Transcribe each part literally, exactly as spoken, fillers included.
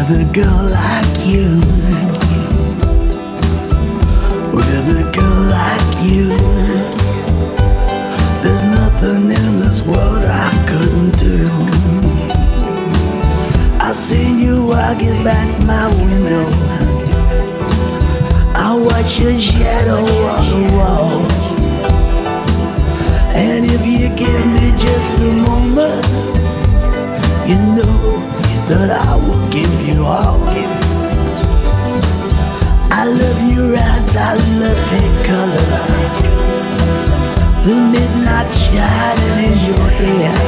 With a girl like you, with a girl like you, there's nothing in this world I couldn't do. I see you walking past my window, I watch your shadow on the wall. And if you give me just a moment, you know that I will give you all. I love your eyes, I love their color, the midnight shining in your hair.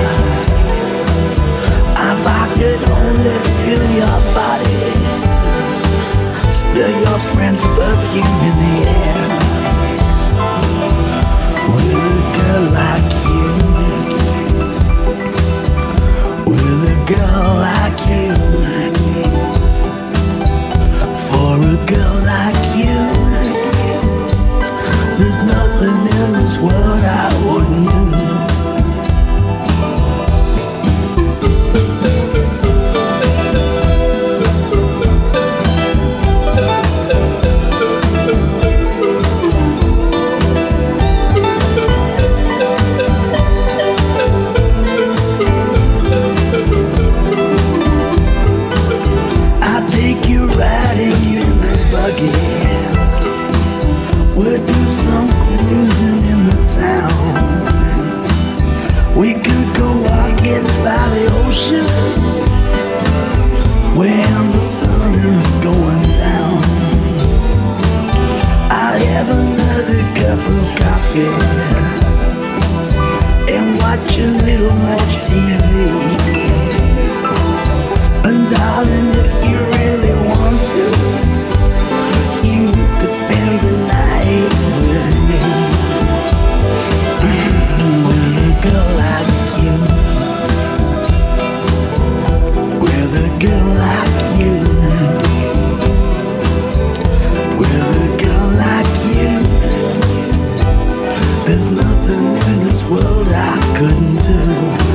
If I could only feel your body, spill your friend's perfume in the air. With a girl like you, with a girl like you, for a girl like you, there's nothing in this world I wouldn't do. We'll do some cruising in the town. We could go walking by the ocean when the sun is going down. I'll have another cup of coffee and watch a little more T V. And darling, if you really want to, you could spend the night with me. Mm-hmm. With a girl like you, with a girl like you, with a girl like you, there's nothing in this world I couldn't do.